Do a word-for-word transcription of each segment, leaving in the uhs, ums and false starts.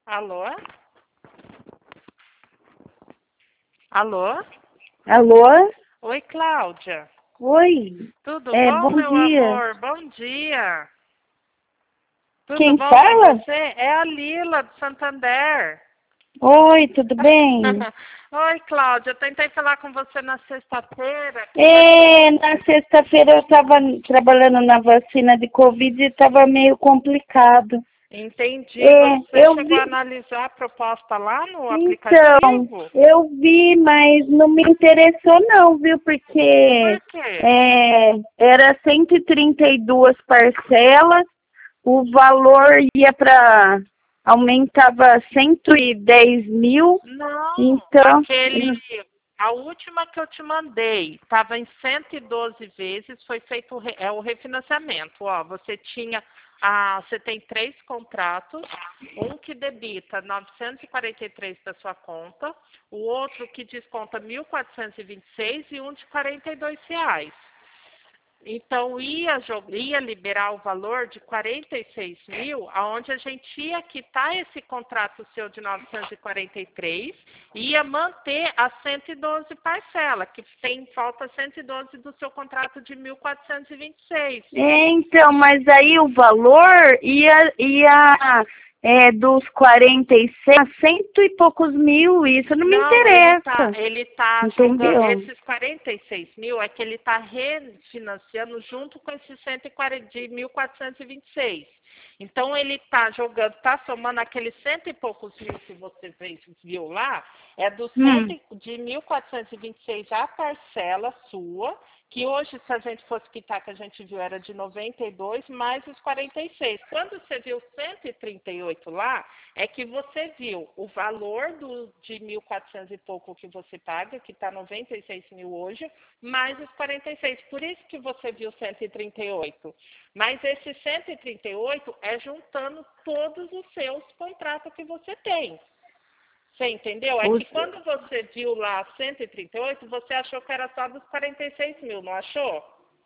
Alô? Alô? Alô? Oi, Cláudia. Oi. Tudo É, bom, bom meu dia. amor? Bom dia. Tudo Quem bom com fala? você? É a Lila, do Santander. Oi, tudo bem? Oi, Cláudia. Eu tentei falar com você na sexta-feira. que É, na sexta-feira eu estava trabalhando na vacina de Covid e estava meio complicado. Entendi. É, Você eu chegou a vi. analisar a proposta lá no Então, aplicativo? eu vi, mas não me interessou não, viu? Porque Por quê? é, era cento e trinta e duas parcelas, o valor ia para aumentava cento e dez mil, Não, então, aquele, a última que eu te mandei, estava em cento e doze vezes, foi feito o re- é o refinanciamento. Ó, você tinha, ah, você tem três contratos, um que debita novecentos e quarenta e três da sua conta, o outro que desconta mil quatrocentos e vinte e seis e um de quarenta e dois reais. Então, ia, jo- ia liberar o valor de quarenta e seis mil, aonde a gente ia quitar esse contrato seu de novecentos e quarenta e três e ia manter as cento e doze parcelas, que tem falta cento e doze do seu contrato de mil quatrocentos e vinte e seis. é, então, mas aí o valor ia, ia é, dos quarenta e seis a cento e poucos mil, isso não me Não, ele tá, interessa, ele tá jogando, entendeu? esses quarenta e seis mil é que ele está refinanciando junto com esses cento e quarenta de mil quatrocentos e vinte e seis. Então ele está jogando, está somando aqueles cento e poucos mil que você fez, viu lá, é do Hum. cento de mil quatrocentos e vinte e seis a parcela sua, que hoje, se a gente fosse quitar, que a gente viu, era de noventa e dois, mais os quarenta e seis. Quando você viu cento e trinta e oito lá, é que você viu o valor do, de mil e quatrocentos e pouco que você paga, que está noventa e seis mil hoje, mais os quarenta e seis. Por isso que você viu cento e trinta e oito. Mas esse cento e trinta e oito é juntando todos os seus contratos que você tem. Você entendeu? É Os, que quando você viu lá cento e trinta e oito, você achou que era só dos quarenta e seis mil, não achou?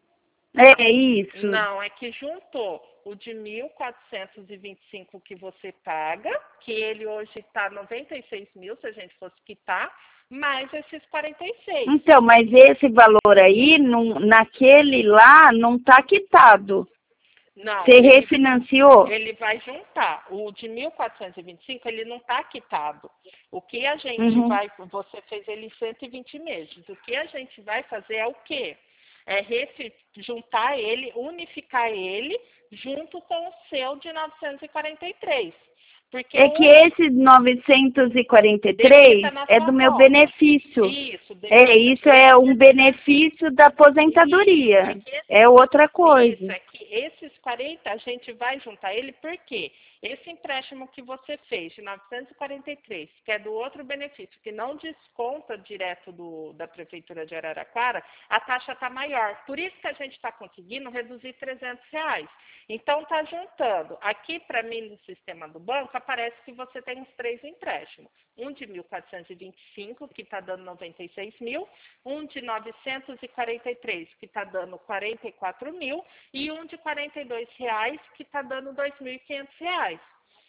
é isso. Não, é que juntou o de mil quatrocentos e vinte e cinco que você paga, que ele hoje está noventa e seis mil, se a gente fosse quitar, mais esses quarenta e seis. Então, mas esse valor aí, não, naquele lá, não está quitado. Não, Você ele, refinanciou? ele vai juntar. O de mil quatrocentos e vinte e cinco, ele não está quitado. O que a gente Uhum. vai, você fez ele em cento e vinte meses. O que a gente vai fazer é o quê? É refi- juntar ele, unificar ele, junto com o seu de novecentos e quarenta e três. Porque É que um esse novecentos e quarenta e três debita na é sua do meu conta. benefício. Isso, É, debita. isso é Esse um benefício da Isso, é aposentadoria. que É esses, outra isso, coisa. é que esses quarenta a gente vai juntar ele, porque esse empréstimo que você fez de novecentos e quarenta e três, que é do outro benefício, que não desconta direto do, da Prefeitura de Araraquara, a taxa está maior. Por isso que a gente está conseguindo reduzir trezentos reais. Então, está juntando. Aqui, para mim, no sistema do banco, aparece que você tem os três empréstimos. Um de mil quatrocentos e vinte e cinco, que está dando noventa e seis mil, um de novecentos e quarenta e três, que está dando quarenta e quatro mil, e um de quarenta e dois reais, que está dando dois mil e quinhentos reais.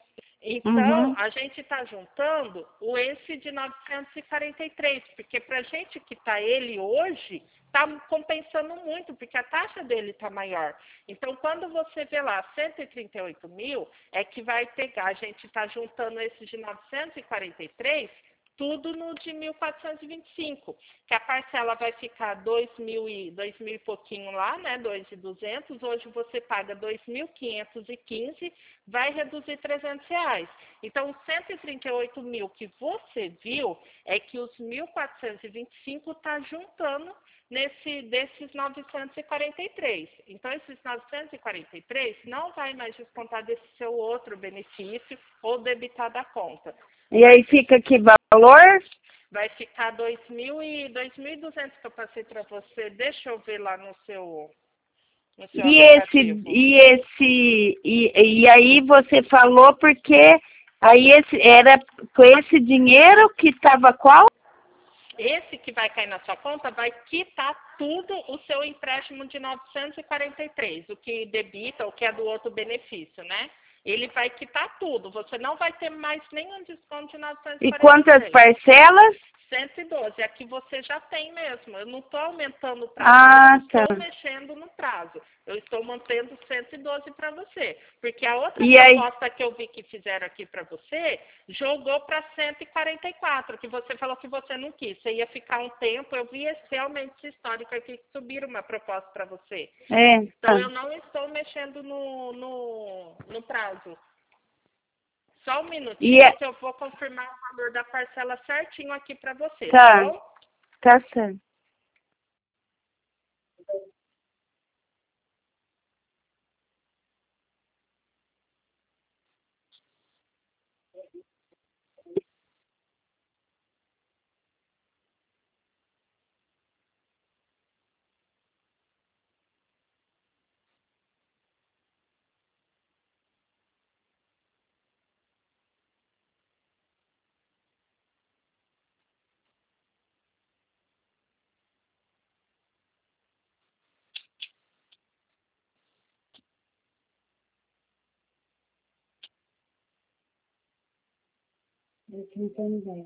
Então, Uhum. a gente está juntando o esse de novecentos e quarenta e três, porque para a gente quitar ele hoje, está compensando muito, porque a taxa dele está maior. Então, quando você vê lá cento e trinta e oito mil, é que vai pegar, a gente está juntando esse de novecentos e quarenta e três, tudo no de mil quatrocentos e vinte e cinco, que a parcela vai ficar dois mil e, dois mil e pouquinho lá, né, dois mil e duzentos, hoje você paga dois mil quinhentos e quinze, vai reduzir trezentos reais. Então, os cento e trinta e oito mil que você viu é que os mil quatrocentos e vinte e cinco está juntando nesse, desses novecentos e quarenta e três. Então, esses novecentos e quarenta e três não vai mais descontar desse seu outro benefício ou debitar da conta. E aí fica que valor? Vai ficar dois mil e dois mil e duzentos que eu passei para você. Deixa eu ver lá no seu no seu E esse, aplicativo. e esse, e, e aí você falou porque aí esse era com esse dinheiro que estava qual? Esse que vai cair na sua conta vai quitar tudo o seu empréstimo de novecentos e quarenta e três, o que debita, o que é do outro benefício, né? Ele vai quitar tudo. Você não vai ter mais nenhum desconto de novecentos e E quarenta e três. quantas parcelas? cento e doze. Aqui você já tem mesmo. Eu não estou aumentando o prazo, Ah, eu não tá. estou mexendo no prazo. Eu estou mantendo cento e doze para você. Porque a outra E aí? proposta que eu vi que fizeram aqui para você, jogou para cento e quarenta e quatro, que você falou que você não quis. Você ia ficar um tempo, eu vi esse, realmente esse histórico aqui, que subiram uma proposta para você. É. Então, Tá. eu não estou mexendo no, no, no prazo. Só um minutinho E é... que eu vou confirmar o valor da parcela certinho aqui para você, tá, Tá. bom? Tá certo. Eu não tenho ideia.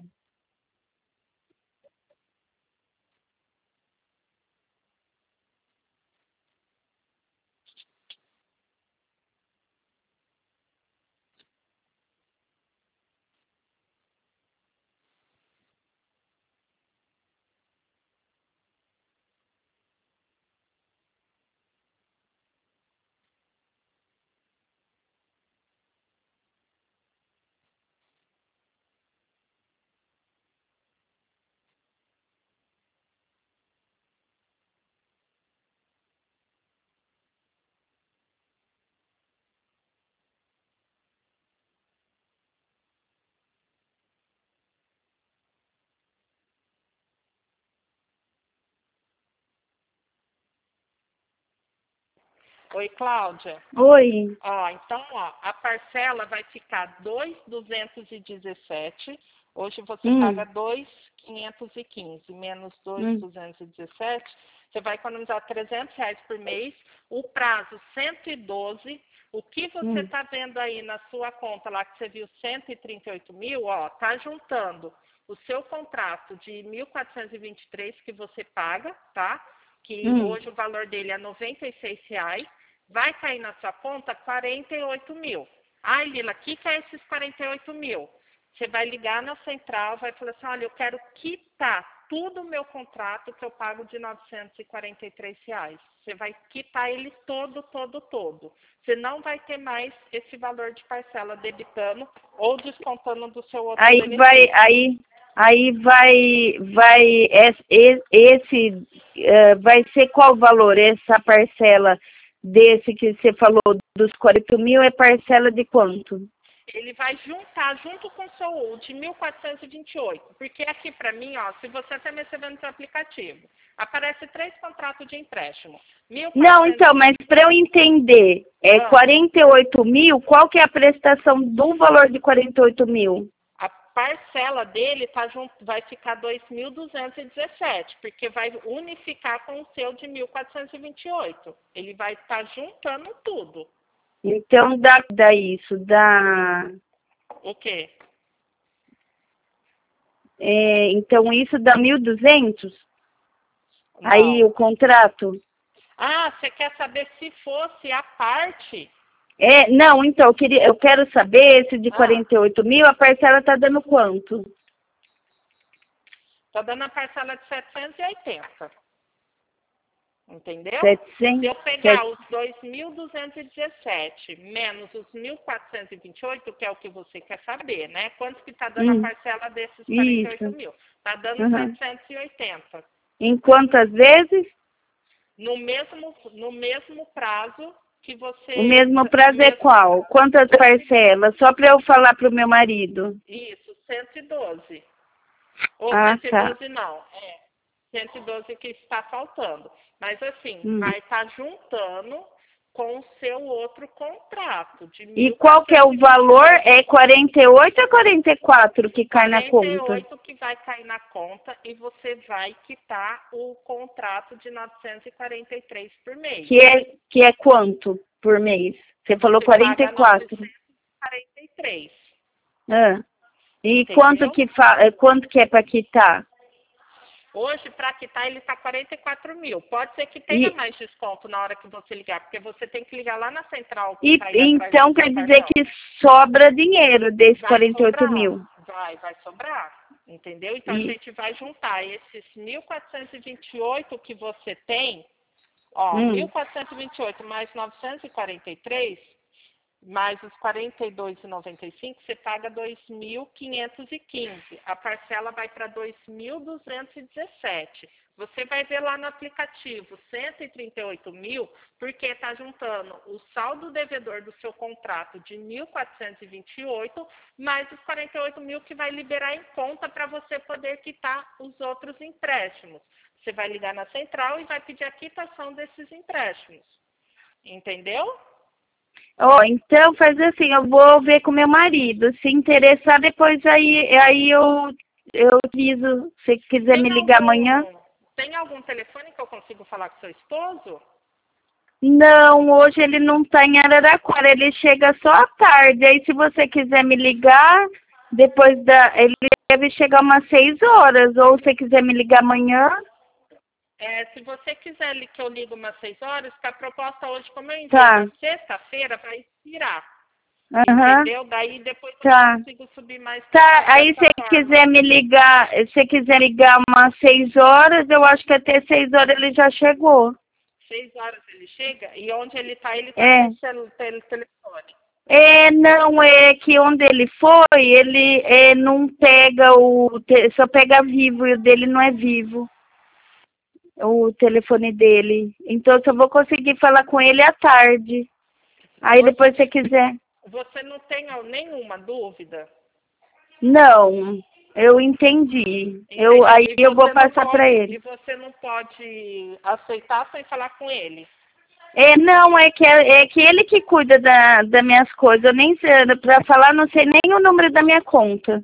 Oi, Cláudia. Oi. Ó, então, ó, a parcela vai ficar dois mil duzentos e dezessete. Hoje você Hum. paga dois mil quinhentos e quinze, menos dois mil Hum. duzentos e dezessete. Você vai economizar trezentos reais por mês. O prazo cento e doze. O que você Hum. está vendo aí na sua conta, lá que você viu cento e trinta e oito mil, ó, tá juntando o seu contrato de mil quatrocentos e vinte e três que você paga, tá? Que Hum. hoje o valor dele é noventa e seis reais. Vai cair na sua conta quarenta e oito mil. Ai, Lila, o que, que é esses quarenta e oito mil? Você vai ligar na central, vai falar assim, olha, eu quero quitar tudo o meu contrato que eu pago de novecentos e quarenta e três reais. Você vai quitar ele todo, todo, todo. Você não vai ter mais esse valor de parcela debitando ou descontando do seu outro Aí benefício. vai, aí, aí vai, vai, esse, esse eh, vai ser qual o valor? Essa parcela desse que você falou dos quarenta mil é parcela de quanto? Ele vai juntar junto com o seu de mil quatrocentos e vinte e oito. Porque aqui para mim, ó, se você está recebendo no seu aplicativo, aparece três contratos de empréstimo. mil e quatrocentos... Não, então, mas para eu entender, é Ah. quarenta e oito mil, qual que é a prestação do valor de quarenta e oito mil? A parcela dele tá junto, vai ficar dois mil duzentos e dezessete, porque vai unificar com o seu de mil quatrocentos e vinte e oito. Ele vai estar juntando tudo. Então dá, dá isso, dá. O quê? É, então isso dá mil e duzentos? Não. Aí o contrato? Ah, você quer saber se fosse a parte? É, não, então eu, queria, eu quero saber se de Ah. quarenta e oito mil a parcela tá dando quanto? Tá dando a parcela de setecentos e oitenta. Entendeu? setecentos? Se eu pegar os dois mil duzentos e dezessete menos os mil quatrocentos e vinte e oito, que é o que você quer saber, né? Quanto que está dando Hum, a parcela desses quarenta e oito isso. mil? Está dando Uhum. setecentos e oitenta. Em quantas vezes? No mesmo, no mesmo prazo que você... O mesmo prazo mesmo, é qual? Quantas parcelas? Só para eu falar para o meu marido. Isso, cento e doze. Ou Ah, cento e doze tá. não, é cento e doze que está faltando. Mas assim, Hum. vai estar juntando com o seu outro contrato de E qual que é o valor? É quarenta e oito ou quarenta e quatro que cai na quarenta e conta? oito que vai cair na conta e você vai quitar o contrato de novecentos e quarenta e três por mês. Que é, que é quanto por mês? Você falou Você quarenta e paga quatro. três. Ah. E Entendeu? quanto que, fa quanto que é para quitar? Hoje, para quitar, ele está quarenta e quatro mil. Pode ser que tenha E... mais desconto na hora que você ligar, porque você tem que ligar lá na central. E, tá então quer dizer que sobra dinheiro desses quarenta e oito mil? Vai, vai sobrar, entendeu? Então E... a gente vai juntar esses mil quatrocentos e vinte e oito que você tem, ó, hum. mil quatrocentos e vinte e oito mais novecentos e quarenta e três, mais os quarenta e dois reais e noventa e cinco, você paga dois mil quinhentos e quinze. A parcela vai para dois mil duzentos e dezessete. Você vai ver lá no aplicativo cento e trinta e oito mil, porque está juntando o saldo devedor do seu contrato de mil quatrocentos e vinte e oito, mais os quarenta e oito mil que vai liberar em conta para você poder quitar os outros empréstimos. Você vai ligar na central e vai pedir a quitação desses empréstimos. Entendeu? Oh, então faz assim, eu vou ver com meu marido. Se interessar, depois aí, aí eu, eu aviso. Se quiser Tem me ligar algum, amanhã. Tem algum telefone que eu consigo falar com seu esposo? Não, hoje ele não está em Araraquara, ele chega só à tarde. Aí se você quiser me ligar, depois da. Ele deve chegar umas seis horas. Ou se você quiser me ligar amanhã. É, se você quiser que eu ligue umas seis horas, que a proposta hoje, como eu enviei Tá. na sexta-feira, vai expirar. Uhum. Entendeu? Daí depois eu Tá. não consigo subir mais. Tá, aí se dessa você forma. quiser me ligar, se você quiser ligar umas seis horas, eu acho que até seis horas ele já chegou. Seis horas ele chega e onde ele está, ele está É. no celu- tel- telefone. É, não, é que onde ele foi, ele é, não pega o, te- só pega vivo e o dele não é vivo, o telefone dele. Então eu só vou conseguir falar com ele à tarde. Aí Você, depois se você quiser. você não tem nenhuma dúvida? Não, eu entendi. Eu, Entendeu? aí E eu vou você não passar pode, para e ele. você não pode aceitar sem falar com ele. É, não, é que, é que ele que cuida da, das minhas coisas. Eu nem sei, para falar, não sei nem o número da minha conta.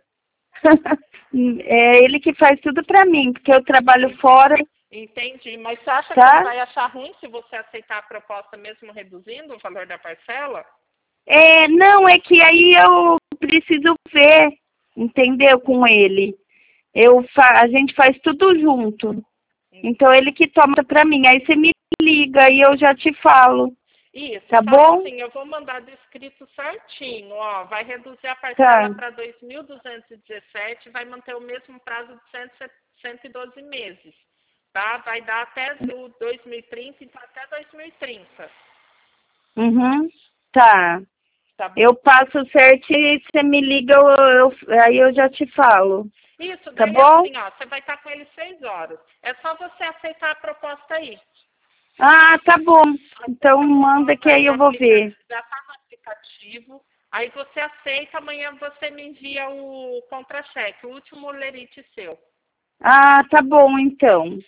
É ele que faz tudo para mim, porque eu trabalho fora. Entendi. Mas você acha Tá? que ele vai achar ruim se você aceitar a proposta mesmo reduzindo o valor da parcela? É, não, é que aí eu preciso ver, entendeu, com ele. Eu fa a gente faz tudo junto. Então ele que toma para mim. Aí você me liga e eu já te falo. Isso, Tá só bom? que assim, eu vou mandar descrito certinho, ó, vai reduzir a parcela Tá. para dois mil duzentos e dezessete, vai manter o mesmo prazo de cento e doze meses, tá? Vai dar até o dois mil e trinta, então até dois mil e trinta. Uhum. Tá. Tá bom? Eu passo certo e você me liga, eu, eu- aí eu já te falo. Isso, Tá daí bom? assim, ó, você vai estar com ele seis horas. É só você aceitar a proposta aí. Ah, tá bom. Então manda que aí eu vou ver. Já está no aplicativo. Aí você aceita, amanhã você me envia o contra-cheque, o último lerite seu. Ah, tá bom então.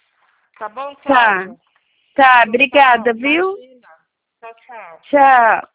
Tá bom, Tá. Cláudia? Tá, obrigada, viu? Imagina. Tchau, tchau. Tchau.